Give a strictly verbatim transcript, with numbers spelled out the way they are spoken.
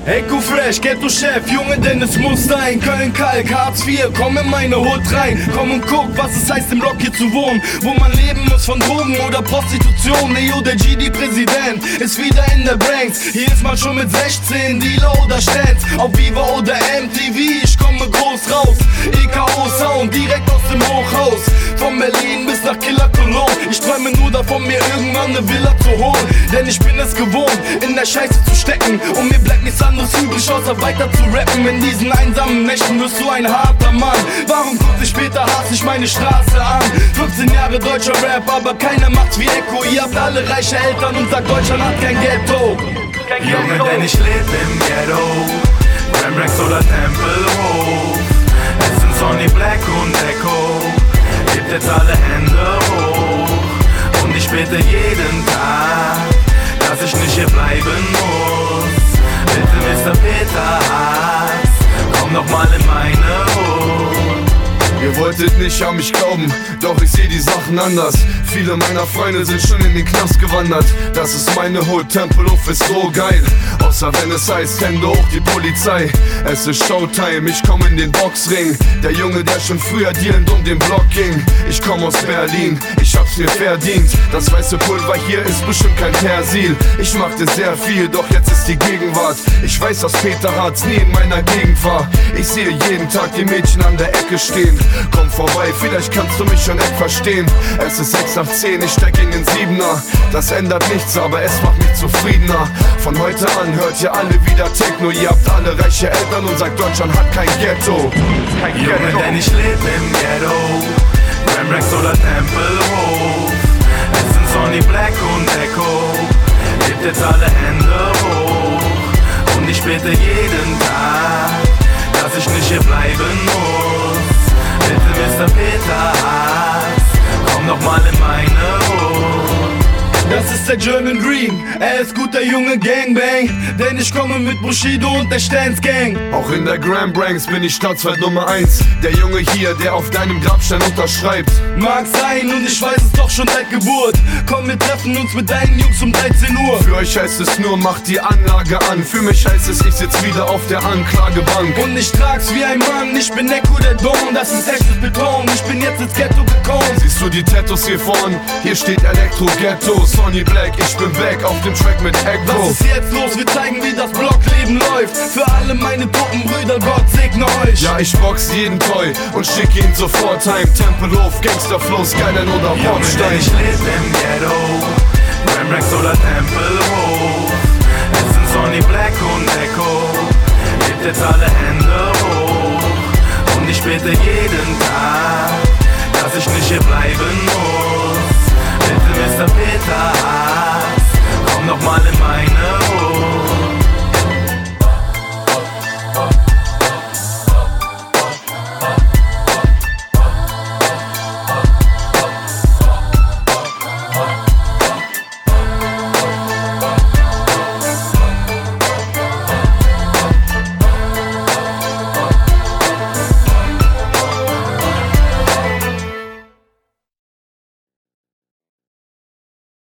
Echo Fresh, Ghetto-Chef, Junge, denn es muss sein. Köln-Kalk, Hartz vier, komm in meine Hut rein. Komm und guck, was es heißt im Block hier zu wohnen. Wo man leben muss von Drogen oder Prostitution. Neo, der G D-Präsident, ist wieder in der Branks. Hier ist man schon mit sechzehn, Dealer oder Stans. Auf Viva oder M T V, ich komme groß raus. E K O-Sound, direkt aus dem Hochhaus. Von Berlin bis nach Killer Cologne. Ich träume nur davon, mir irgendwann eine Villa zu holen. Denn ich bin es gewohnt, in der Scheiße zu stecken. Und mir bleibt nichts anderes übrig, außer weiter zu rappen. In diesen einsamen Nächten wirst du ein harter Mann. Warum guckt dich später, hasse ich meine Straße an? fünfzehn Jahre deutscher Rap, aber keiner macht's wie Echo. Ihr habt alle reiche Eltern und sagt, Deutschland hat kein Ghetto. Kein Junge, Ghetto. denn ich leb im Ghetto. Ramrex oder Tempelhof. Es sind Sonny Black und Echo. Hebt jetzt alle Hände hoch. Und ich bete jeden Tag, dass ich nicht hier bleiben muss. Bitte Mister Peter Hartz, komm noch mal in meine Hut. Ihr wolltet nicht an mich glauben, doch ich seh die Sachen anders. Viele meiner Freunde sind schon in den Knast gewandert. Das ist meine Hood, Tempelhof ist so geil. Außer wenn es heißt, Hände hoch die Polizei. Es ist Showtime, ich komm in den Boxring. Der Junge, der schon früher dealend um den Block ging. Ich komm aus Berlin, ich hab's mir verdient. Das weiße Pulver hier ist bestimmt kein Persil. Ich machte sehr viel, doch jetzt ist die Gegenwart. Ich weiß, dass Peter Hartz nie in meiner Gegend war. Ich sehe jeden Tag die Mädchen an der Ecke stehen. Komm vorbei, vielleicht kannst du mich schon echt verstehen. Es ist sechs nach zehn, ich steck in den Siebener. Das ändert nichts, aber es macht mich zufriedener. Von heute an hört ihr alle wieder Techno. Ihr habt alle reiche Eltern und sagt, Deutschland hat kein Ghetto. Kein Junge, Ghetto. denn ich leb im Ghetto. Ramrex oder Tempelhof. Es sind Sonny Black und Echo. Hebt jetzt alle Hände hoch. Und ich bete jeden Tag, dass ich nicht hier bleiben muss. Bitte Mister Peter Hartz, komm noch mal in meine Hut. Das ist der German Dream, er ist guter Junge Gangbang. Denn ich komme mit Bushido und der Stans Gang. Auch in der Grand Branks bin ich Stadtfeind Nummer eins. Der Junge hier, der auf deinem Grabstein unterschreibt. Mag sein und ich weiß es doch schon seit Geburt. Komm, wir treffen uns mit deinen Jungs um dreizehn Uhr. Für euch heißt es nur, macht die Anlage an. Für mich heißt es, ich sitz wieder auf der Anklagebank. Und ich trag's wie ein Mann, ich bin Echo der Don. Das ist echtes Beton, ich bin jetzt ins Ghetto gekommen. Siehst du die Tattoos hier vorn? Hier steht Elektro Ghetto. Sonny Black, ich bin back auf dem Track mit Echo. Was ist jetzt los? Wir zeigen, wie das Blockleben läuft. Für alle meine toten Brüder, Gott segne euch. Ja, ich box jeden Toy und schick ihn sofort heim. Tempelhof, Gangsterflow, Skyline oder Junge, denn Bordstein. ich leb im Ghetto. Ramrex oder Tempelhof. Es sind Sonny Black und Echo. Hebt jetzt alle Hände hoch. Und ich bete jeden Tag, dass ich nicht hier bleiben muss. Bitte Mister Peter Hartz, komm noch mal in meine